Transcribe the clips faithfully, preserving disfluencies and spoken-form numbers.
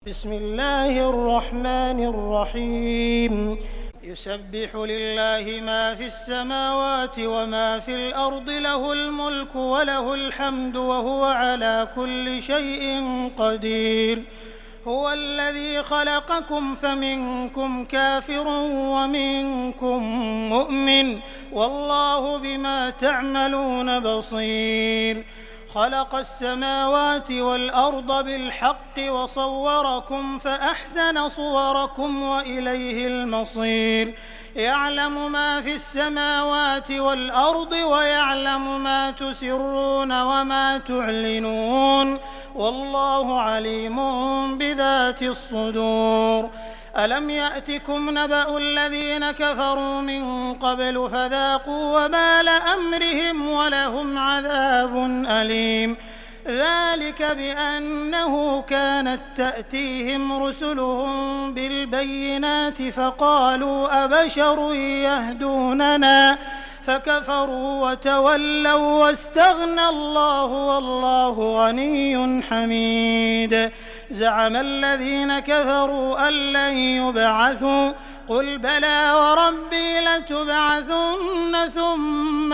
بسم الله الرحمن الرحيم يسبح لله ما في السماوات وما في الأرض له الملك وله الحمد وهو على كل شيء قدير هو الذي خلقكم فمنكم كافر ومنكم مؤمن والله بما تعملون بصير خلق السماوات والأرض بالحق وصوركم فأحسن صوركم وإليه المصير يعلم ما في السماوات والأرض ويعلم ما تسرون وما تعلنون والله عليم بذات الصدور ألم يأتكم نبأ الذين كفروا من قبل فذاقوا وبال أمرهم ولهم عذاب أليم ذلك بأنه كانت تأتيهم رسلهم بالبينات فقالوا أبشر يهدوننا فكفروا وتولوا واستغنى الله والله غني حميد زعم الذين كفروا أن لن يبعثوا قل بلى وربي لتبعثن ثم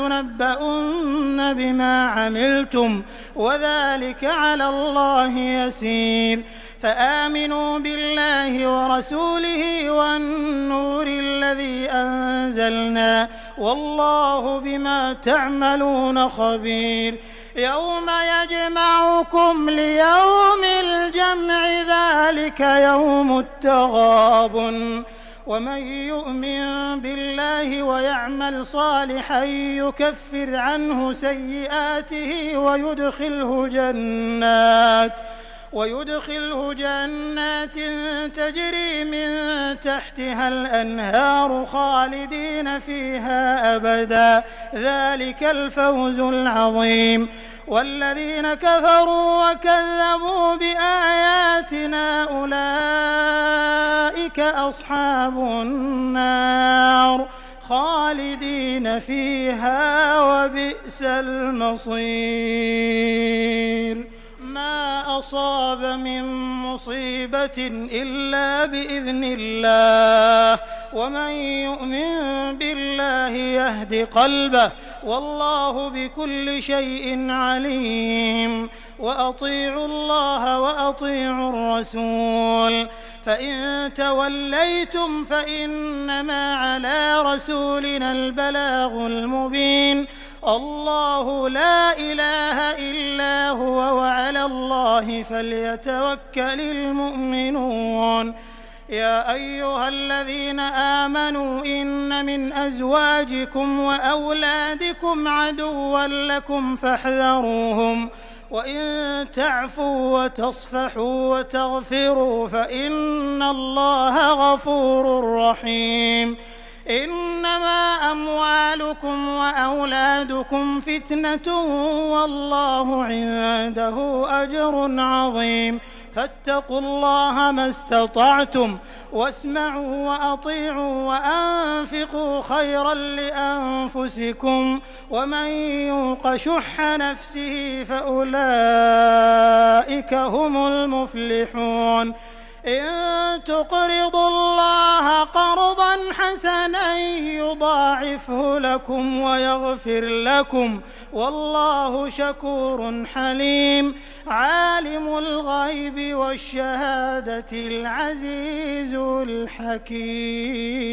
لتنبؤن بما عملتم وذلك على الله يسير فآمنوا بالله ورسوله والنور الذي أنزلنا والله بما تعملون خبير يوم يجمعكم ليوم الجمع ذلك يوم التغابن ومن يؤمن بالله ويعمل صالحا يكفر عنه سيئاته ويدخله جنات ويدخله جنات تجري من تحتها الأنهار خالدين فيها أبدا ذلك الفوز العظيم والذين كفروا وكذبوا بآياتنا أولئك أصحاب النار خالدين فيها وبئس المصير ما أصاب من مصيبة إلا بإذن الله ومن يؤمن بالله يهد قلبه والله بكل شيء عليم وأطيعوا الله وأطيعوا الرسول فإن توليتم فإنما على رسولنا البلاغ المبين الله لا إله إلا هو وعلى الله فليتوكل المؤمنون يا أيها الذين آمنوا إن من أزواجكم وأولادكم عدوا لكم فاحذروهم وإن تعفوا وتصفحوا وتغفروا فإن الله غفور رحيم إنما أموالكم وأولادكم فتنة والله عنده أجر عظيم فاتقوا الله ما استطعتم واسمعوا وأطيعوا وأنفقوا خيرا لأنفسكم ومن يوق شح نفسه فأولئك هم المفلحون إن تقرضوا الله قرضا حسنا يضاعفه لكم ويغفر لكم والله شكور حليم عالم الغيب والشهادة العزيز الحكيم.